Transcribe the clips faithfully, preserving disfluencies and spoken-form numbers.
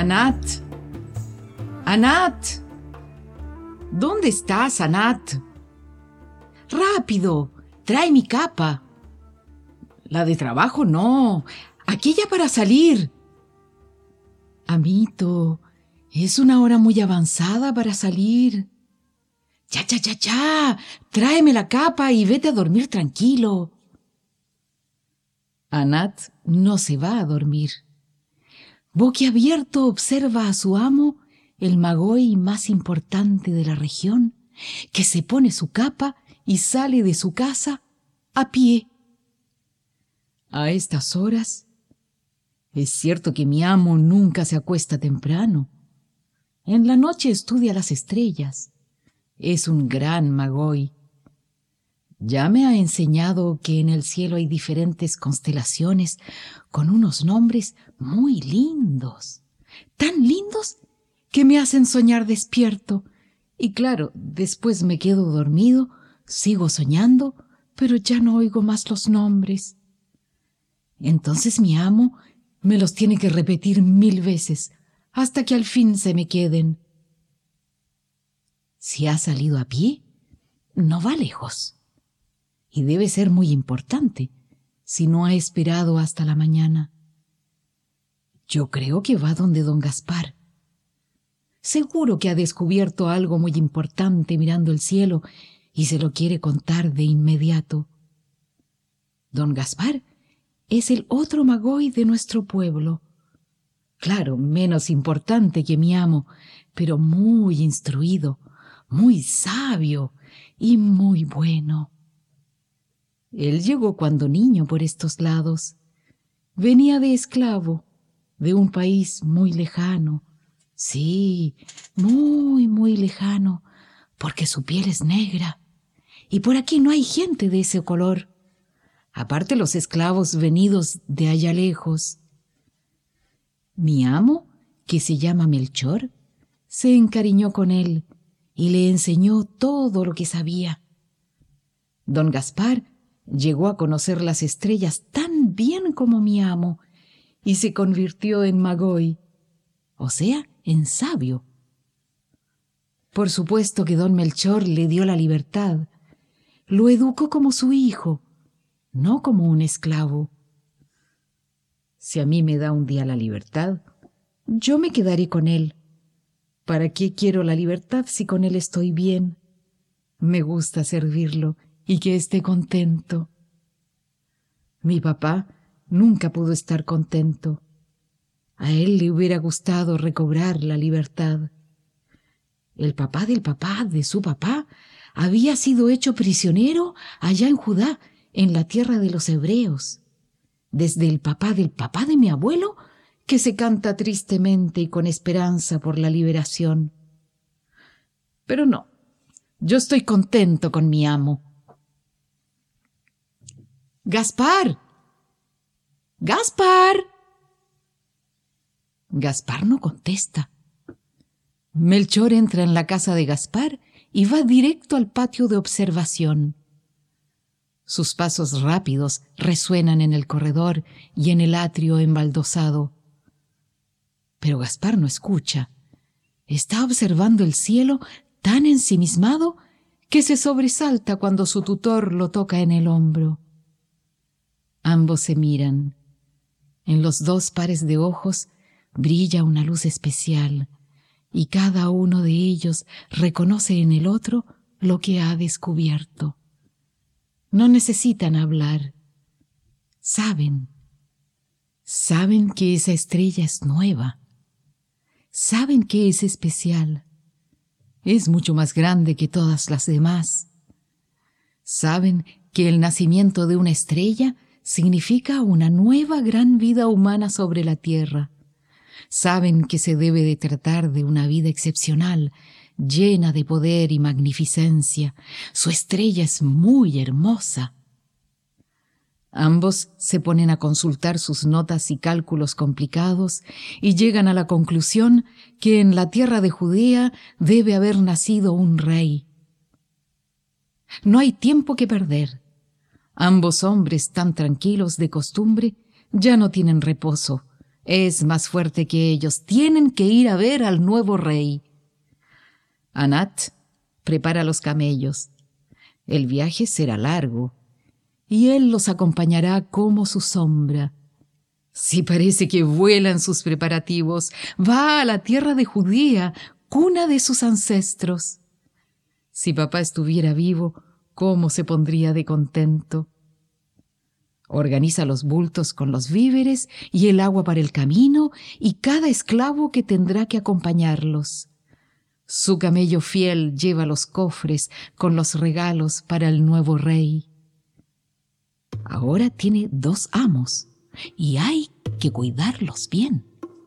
Anat. Anat. ¿Dónde estás, Anat? Rápido, trae mi capa. La de trabajo no, aquella para salir. Amito, es una hora muy avanzada para salir. Ya, ya, ya, ya, tráeme la capa y vete a dormir tranquilo. Anat no se va a dormir. Boquiabierto observa a su amo, el magoy más importante de la región, que se pone su capa y sale de su casa a pie. A estas horas, es cierto que mi amo nunca se acuesta temprano. En la noche estudia las estrellas. Es un gran magoy. Ya me ha enseñado que en el cielo hay diferentes constelaciones con unos nombres muy lindos, tan lindos que me hacen soñar despierto. Y claro, después me quedo dormido, sigo soñando, pero ya no oigo más los nombres. Entonces mi amo me los tiene que repetir mil veces hasta que al fin se me queden. Si ha salido a pie, no va lejos. Y debe ser muy importante si no ha esperado hasta la mañana. Yo creo que va donde don Gaspar. Seguro que ha descubierto algo muy importante mirando el cielo y se lo quiere contar de inmediato. Don Gaspar es el otro magoy de nuestro pueblo. Claro, menos importante que mi amo, pero muy instruido, muy sabio y muy bueno. Él llegó cuando niño por estos lados. Venía de esclavo, de un país muy lejano. Sí, muy, muy lejano, porque su piel es negra. Y por aquí no hay gente de ese color. Aparte los esclavos venidos de allá lejos. Mi amo, que se llama Melchor, se encariñó con él y le enseñó todo lo que sabía. Don Gaspar llegó a conocer las estrellas tan bien como mi amo y se convirtió en magoy, o sea, en sabio. Por supuesto que don Melchor le dio la libertad, lo educó como su hijo, no como un esclavo. Si a mí me da un día la libertad, yo me quedaré con él. ¿Para qué quiero la libertad si con él estoy bien? Me gusta servirlo y que esté contento. Mi papá nunca pudo estar contento. A él le hubiera gustado recobrar la libertad. El papá del papá de su papá había sido hecho prisionero allá en Judá, en la tierra de los hebreos. Desde el papá del papá de mi abuelo, que se canta tristemente y con esperanza por la liberación. Pero no, yo estoy contento con mi amo. ¡Gaspar! ¡Gaspar! Gaspar no contesta. Melchor entra en la casa de Gaspar y va directo al patio de observación. Sus pasos rápidos resuenan en el corredor y en el atrio embaldosado. Pero Gaspar no escucha. Está observando el cielo tan ensimismado que se sobresalta cuando su tutor lo toca en el hombro. Ambos se miran. En los dos pares de ojos brilla una luz especial y cada uno de ellos reconoce en el otro lo que ha descubierto. No necesitan hablar. Saben. Saben que esa estrella es nueva. Saben que es especial. Es mucho más grande que todas las demás. Saben que el nacimiento de una estrella significa una nueva gran vida humana sobre la tierra. Saben que se debe de tratar de una vida excepcional, llena de poder y magnificencia. Su estrella es muy hermosa. Ambos se ponen a consultar sus notas y cálculos complicados y llegan a la conclusión que en la tierra de Judea debe haber nacido un rey. No hay tiempo que perder. Ambos hombres, tan tranquilos de costumbre, ya no tienen reposo. Es más fuerte que ellos. Tienen que ir a ver al nuevo rey. Anat prepara los camellos. El viaje será largo y él los acompañará como su sombra. Si parece que vuela en sus preparativos, va a la tierra de Judea, cuna de sus ancestros. Si papá estuviera vivo, ¿cómo se pondría de contento? Organiza los bultos con los víveres y el agua para el camino y cada esclavo que tendrá que acompañarlos. Su camello fiel lleva los cofres con los regalos para el nuevo rey. Ahora tiene dos amos y hay que cuidarlos bien.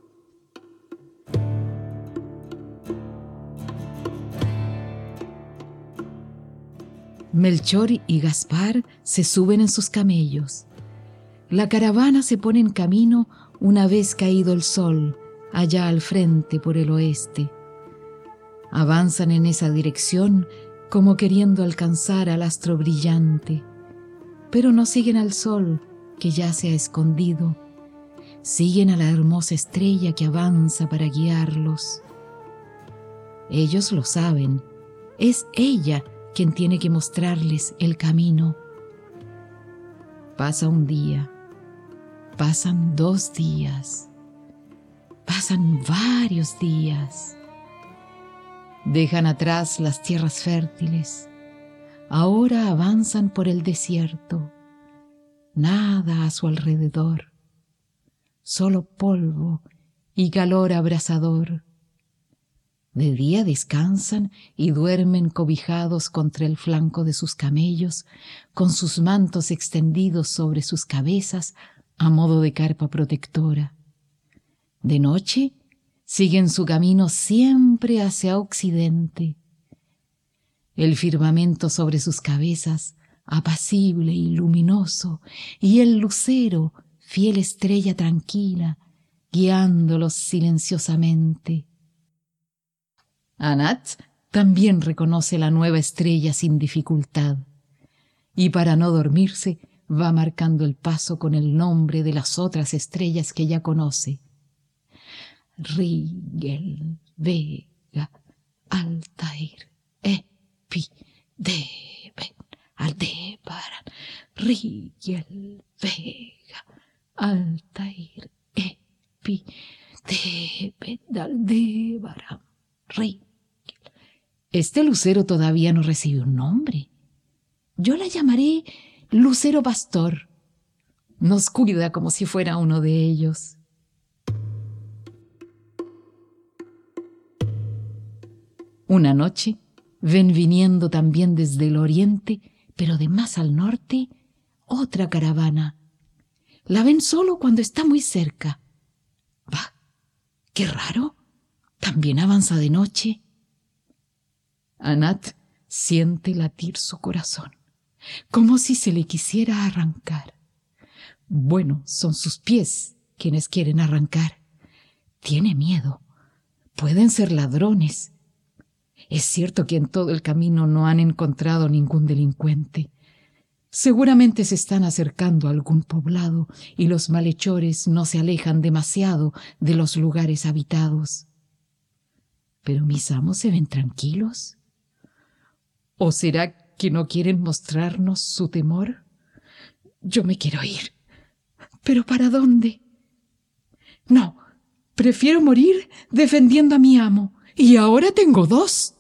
Melchor y Gaspar se suben en sus camellos. La caravana se pone en camino una vez caído el sol, allá al frente por el oeste. Avanzan en esa dirección como queriendo alcanzar al astro brillante, pero no siguen al sol que ya se ha escondido. Siguen a la hermosa estrella que avanza para guiarlos. Ellos lo saben, es ella quien tiene que mostrarles el camino. Pasa un día, pasan dos días, pasan varios días. Dejan atrás las tierras fértiles. Ahora avanzan por el desierto. Nada a su alrededor. Solo polvo y calor abrasador. De día descansan y duermen cobijados contra el flanco de sus camellos, con sus mantos extendidos sobre sus cabezas a modo de carpa protectora. De noche siguen su camino siempre hacia occidente. El firmamento sobre sus cabezas, apacible y luminoso, y el lucero, fiel estrella tranquila, guiándolos silenciosamente. Anat también reconoce la nueva estrella sin dificultad, y para no dormirse va marcando el paso con el nombre de las otras estrellas que ya conoce. Rigel, Vega, Altair, Epi, Deben, Aldebaran. Rigel, Vega, Altair, Epi, Deben, Aldebaran. Rigel. Este lucero todavía no recibe un nombre. Yo la llamaré Lucero Pastor. Nos cuida como si fuera uno de ellos. Una noche ven viniendo también desde el oriente, pero de más al norte, otra caravana. La ven solo cuando está muy cerca. ¡Bah! ¡Qué raro! También avanza de noche. Anat siente latir su corazón, como si se le quisiera arrancar. Bueno, son sus pies quienes quieren arrancar. Tiene miedo. Pueden ser ladrones. Es cierto que en todo el camino no han encontrado ningún delincuente. Seguramente se están acercando a algún poblado y los malhechores no se alejan demasiado de los lugares habitados. ¿Pero mis amos se ven tranquilos? ¿O será que no quieren mostrarnos su temor? Yo me quiero ir. ¿Pero para dónde? No, prefiero morir defendiendo a mi amo. Y ahora tengo dos.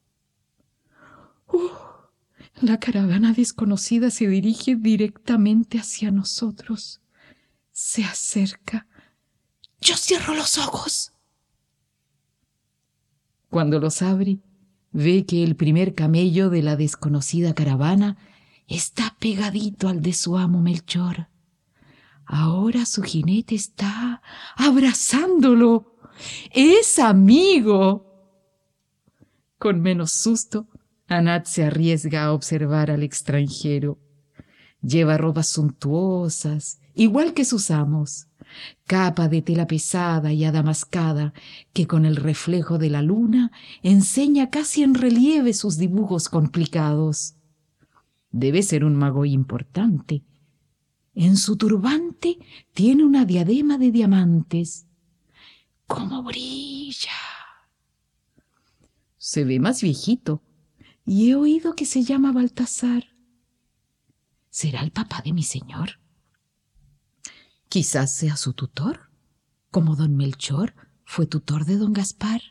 Uh, la caravana desconocida se dirige directamente hacia nosotros. Se acerca. Yo cierro los ojos. Cuando los abre, ve que el primer camello de la desconocida caravana está pegadito al de su amo Melchor. Ahora su jinete está abrazándolo. ¡Es amigo! Con menos susto, Anat se arriesga a observar al extranjero. Lleva robas suntuosas, igual que sus amos, capa de tela pesada y adamascada que con el reflejo de la luna enseña casi en relieve sus dibujos complicados. Debe ser un mago importante. En su turbante tiene una diadema de diamantes. ¡Cómo brilla! Se ve más viejito y he oído que se llama Baltasar. ¿Será el papá de mi señor? Quizás sea su tutor, como don Melchor fue tutor de don Gaspar.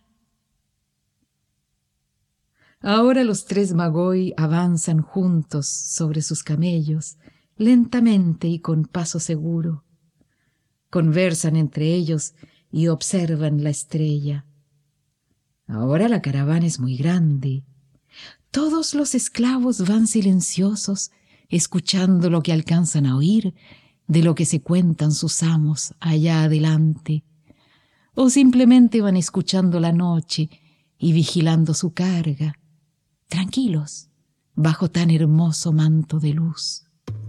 Ahora los tres Magoi avanzan juntos sobre sus camellos, lentamente y con paso seguro. Conversan entre ellos y observan la estrella. Ahora la caravana es muy grande. Todos los esclavos van silenciosos, escuchando lo que alcanzan a oír de lo que se cuentan sus amos allá adelante, o simplemente van escuchando la noche y vigilando su carga, tranquilos, bajo tan hermoso manto de luz.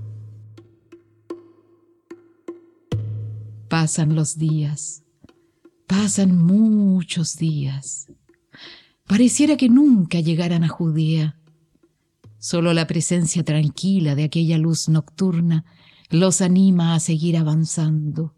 Pasan los días, pasan muchos días. Pareciera que nunca llegaran a Judea. Solo la presencia tranquila de aquella luz nocturna los anima a seguir avanzando.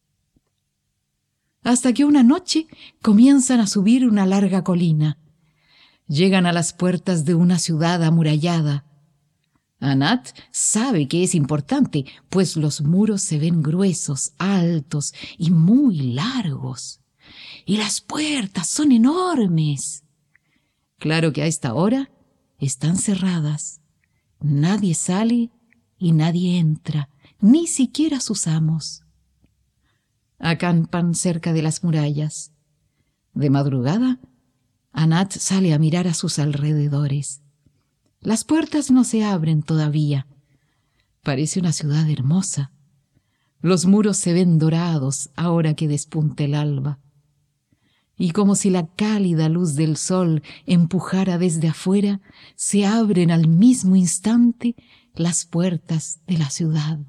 Hasta que una noche comienzan a subir una larga colina. Llegan a las puertas de una ciudad amurallada. Anat sabe que es importante, pues los muros se ven gruesos, altos y muy largos. Y las puertas son enormes. Claro que a esta hora están cerradas. Nadie sale y nadie entra, ni siquiera sus amos. Acampan cerca de las murallas. De madrugada, Anat sale a mirar a sus alrededores. Las puertas no se abren todavía. Parece una ciudad hermosa. Los muros se ven dorados ahora que despunta el alba. Y como si la cálida luz del sol empujara desde afuera, se abren al mismo instante las puertas de la ciudad.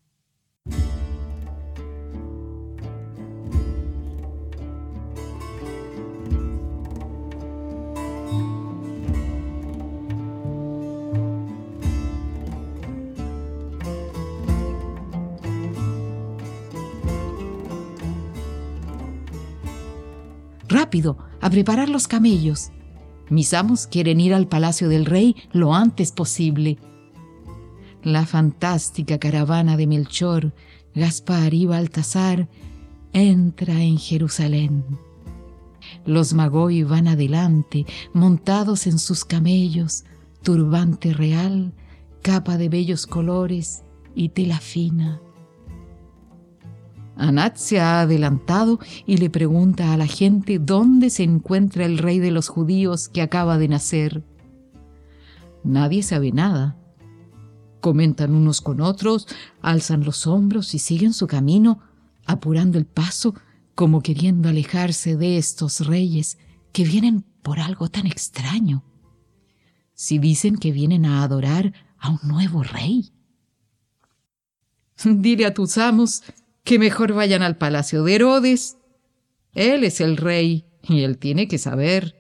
Rápido, a preparar los camellos. Mis amos quieren ir al palacio del rey lo antes posible. La fantástica caravana de Melchor, Gaspar y Baltasar entra en Jerusalén. Los Magoi van adelante, montados en sus camellos, turbante real, capa de bellos colores y tela fina. Anat se ha adelantado y le pregunta a la gente dónde se encuentra el rey de los judíos que acaba de nacer. Nadie sabe nada. Comentan unos con otros, alzan los hombros y siguen su camino, apurando el paso como queriendo alejarse de estos reyes que vienen por algo tan extraño. Si dicen que vienen a adorar a un nuevo rey. Dile a tus amos que mejor vayan al palacio de Herodes. Él es el rey y él tiene que saber.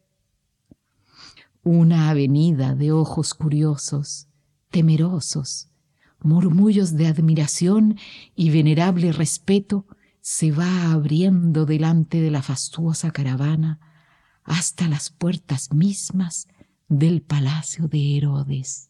Una avenida de ojos curiosos, temerosos, murmullos de admiración y venerable respeto se va abriendo delante de la fastuosa caravana hasta las puertas mismas del palacio de Herodes.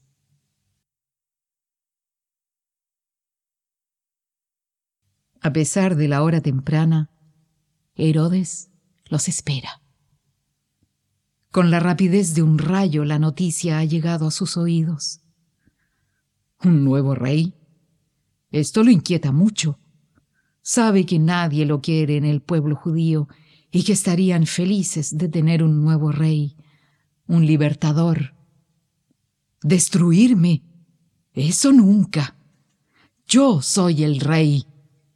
A pesar de la hora temprana, Herodes los espera. Con la rapidez de un rayo la noticia ha llegado a sus oídos. ¿Un nuevo rey? Esto lo inquieta mucho. Sabe que nadie lo quiere en el pueblo judío y que estarían felices de tener un nuevo rey, un libertador. ¿Destruirme? Eso nunca. Yo soy el rey.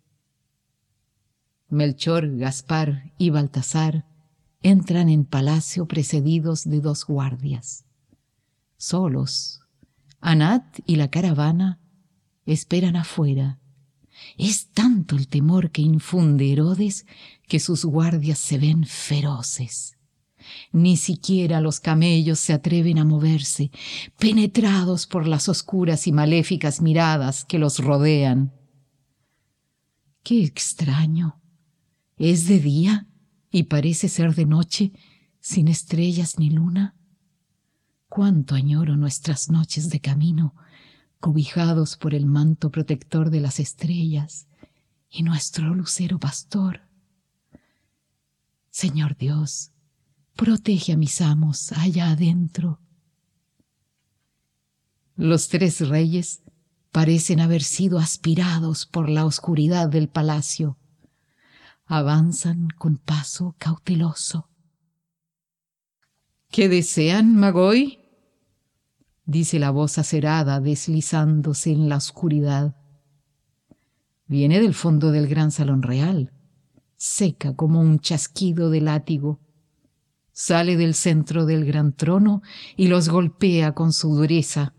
Melchor, Gaspar y Baltasar entran en palacio precedidos de dos guardias. Solos, Anat y la caravana esperan afuera. Es tanto el temor que infunde Herodes que sus guardias se ven feroces. Ni siquiera los camellos se atreven a moverse, penetrados por las oscuras y maléficas miradas que los rodean. ¡Qué extraño! Es de día y parece ser de noche, sin estrellas ni luna. Cuánto añoro nuestras noches de camino, cobijados por el manto protector de las estrellas y nuestro lucero pastor. Señor Dios, protege a mis amos allá adentro. Los tres reyes parecen haber sido aspirados por la oscuridad del palacio. Avanzan con paso cauteloso. ¿Qué desean, Magoi?, dice la voz acerada deslizándose en la oscuridad. Viene del fondo del gran salón real, seca como un chasquido de látigo. Sale del centro del gran trono y los golpea con su dureza.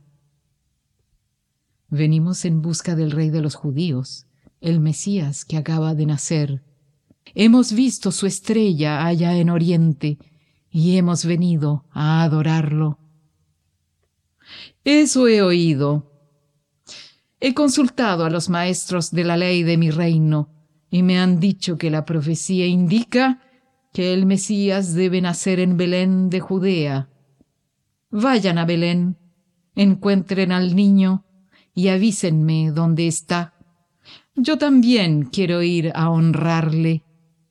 Venimos en busca del rey de los judíos, el Mesías que acaba de nacer. Hemos visto su estrella allá en Oriente y hemos venido a adorarlo. Eso he oído. He consultado a los maestros de la ley de mi reino y me han dicho que la profecía indica que el Mesías debe nacer en Belén de Judea. Vayan a Belén, encuentren al niño y avísenme dónde está. Yo también quiero ir a honrarle.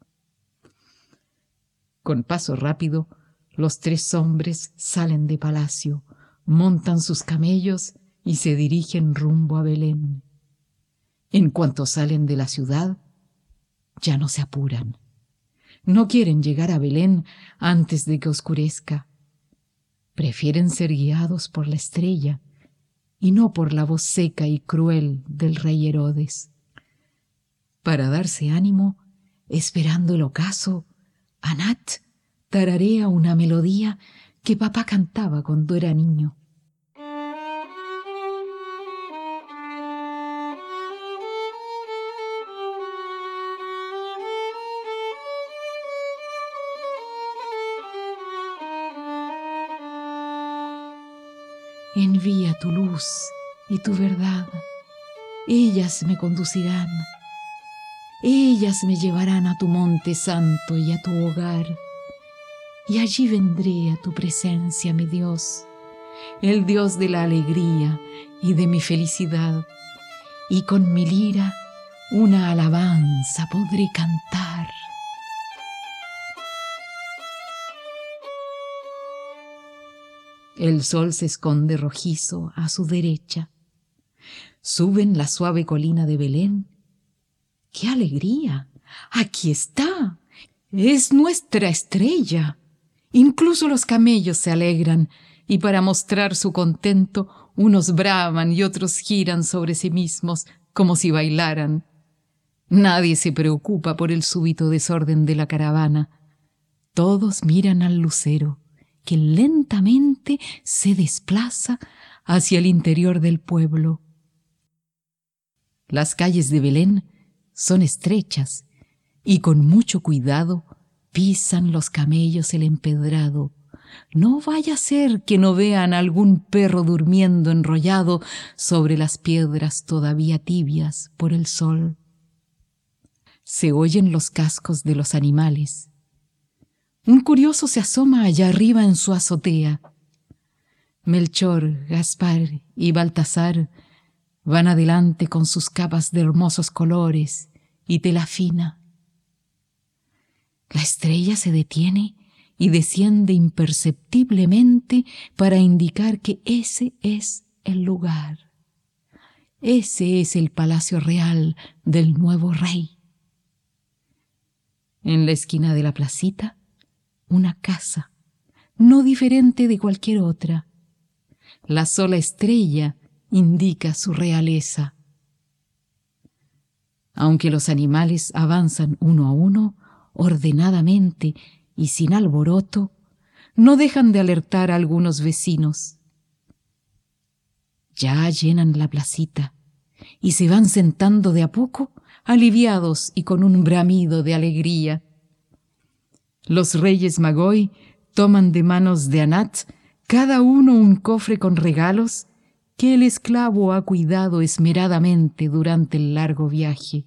Con paso rápido, los tres hombres salen de palacio, montan sus camellos y se dirigen rumbo a Belén. En cuanto salen de la ciudad, ya no se apuran. No quieren llegar a Belén antes de que oscurezca. Prefieren ser guiados por la estrella y no por la voz seca y cruel del rey Herodes. Para darse ánimo, esperando el ocaso, Anat tararea una melodía que papá cantaba cuando era niño. Envía tu luz y tu verdad. Ellas me conducirán. Ellas me llevarán a tu monte santo y a tu hogar. Y allí vendré a tu presencia, mi Dios, el Dios de la alegría y de mi felicidad. Y con mi lira una alabanza podré cantar. El sol se esconde rojizo a su derecha. Suben la suave colina de Belén. ¡Qué alegría! ¡Aquí está! ¡Es nuestra estrella! Incluso los camellos se alegran, y para mostrar su contento, unos braman y otros giran sobre sí mismos como si bailaran. Nadie se preocupa por el súbito desorden de la caravana. Todos miran al lucero, que lentamente se desplaza hacia el interior del pueblo. Las calles de Belén son estrechas y con mucho cuidado pisan los camellos el empedrado. No vaya a ser que no vean algún perro durmiendo enrollado sobre las piedras todavía tibias por el sol. Se oyen los cascos de los animales. Un curioso se asoma allá arriba en su azotea. Melchor, Gaspar y Baltasar van adelante con sus capas de hermosos colores y tela fina. La estrella se detiene y desciende imperceptiblemente para indicar que ese es el lugar. Ese es el palacio real del nuevo rey. En la esquina de la placita, una casa, no diferente de cualquier otra. La sola estrella indica su realeza. Aunque los animales avanzan uno a uno, ordenadamente y sin alboroto, no dejan de alertar a algunos vecinos. Ya llenan la placita y se van sentando de a poco, aliviados y con un bramido de alegría. Los reyes Magoi toman de manos de Anat cada uno un cofre con regalos que el esclavo ha cuidado esmeradamente durante el largo viaje.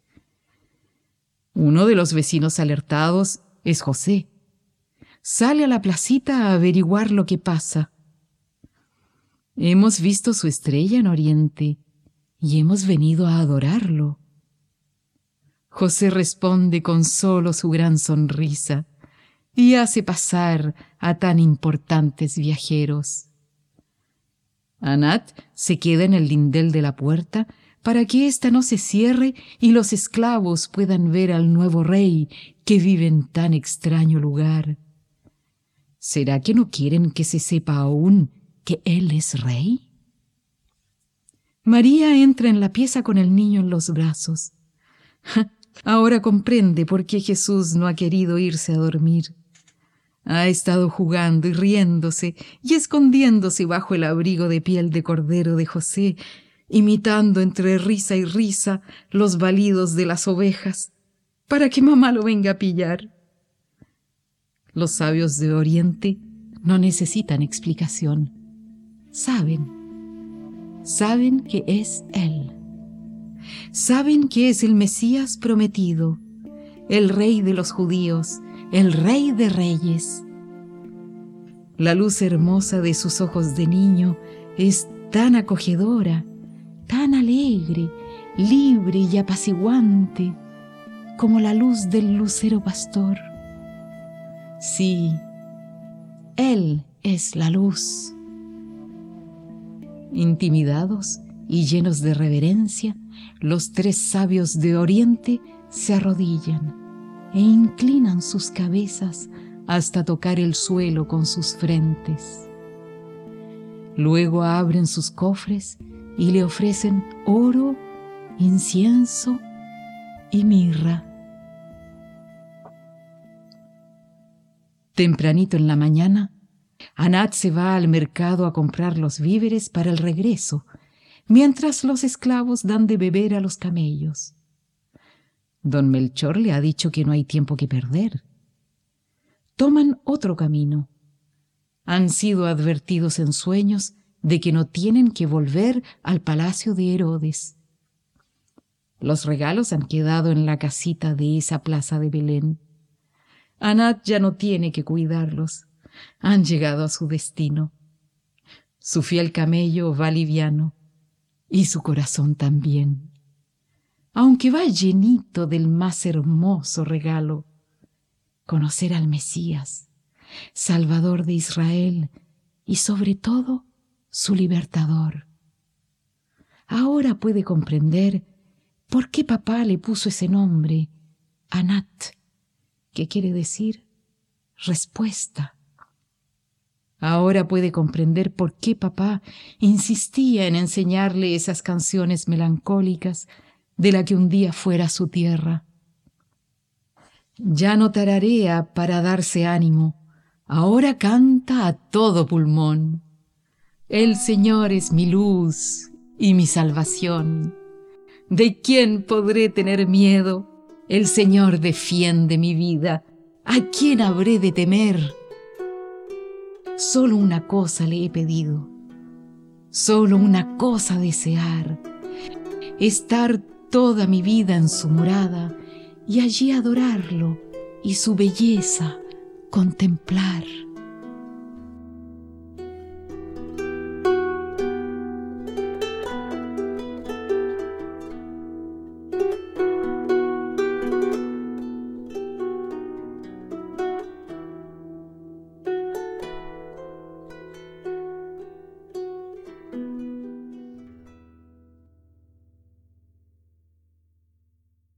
Uno de los vecinos alertados es José. Sale a la placita a averiguar lo que pasa. Hemos visto su estrella en Oriente y hemos venido a adorarlo. José responde con solo su gran sonrisa y hace pasar a tan importantes viajeros. Anat se queda en el lindel de la puerta para que ésta no se cierre y los esclavos puedan ver al nuevo rey que vive en tan extraño lugar. ¿Será que no quieren que se sepa aún que él es rey? María entra en la pieza con el niño en los brazos. Ahora comprende por qué Jesús no ha querido irse a dormir. Ha estado jugando y riéndose y escondiéndose bajo el abrigo de piel de cordero de José, imitando entre risa y risa los balidos de las ovejas, para que mamá lo venga a pillar. Los sabios de Oriente no necesitan explicación. Saben, saben que es Él. Saben que es el Mesías prometido, el Rey de los judíos, el Rey de reyes. La luz hermosa de sus ojos de niño es tan acogedora, tan alegre, libre y apaciguante como la luz del lucero pastor. Sí, Él es la luz. Intimidados y llenos de reverencia, los tres sabios de Oriente se arrodillan e inclinan sus cabezas hasta tocar el suelo con sus frentes. Luego abren sus cofres y le ofrecen oro, incienso y mirra. Tempranito en la mañana, Anat se va al mercado a comprar los víveres para el regreso, mientras los esclavos dan de beber a los camellos. Don Melchor le ha dicho que no hay tiempo que perder. Toman otro camino. Han sido advertidos en sueños de que no tienen que volver al palacio de Herodes. Los regalos han quedado en la casita de esa plaza de Belén. Anat ya no tiene que cuidarlos. Han llegado a su destino. Su fiel camello va liviano y su corazón también, aunque va llenito del más hermoso regalo: conocer al Mesías, Salvador de Israel y sobre todo su libertador. Ahora puede comprender por qué papá le puso ese nombre, Anat, que quiere decir respuesta. Ahora puede comprender por qué papá insistía en enseñarle esas canciones melancólicas de la que un día fuera su tierra. Ya no tararea para darse ánimo, ahora canta a todo pulmón. El Señor es mi luz y mi salvación. ¿De quién podré tener miedo? El Señor defiende mi vida. ¿A quién habré de temer? Solo una cosa le he pedido, solo una cosa desear: estar toda mi vida en su morada y allí adorarlo y su belleza contemplar.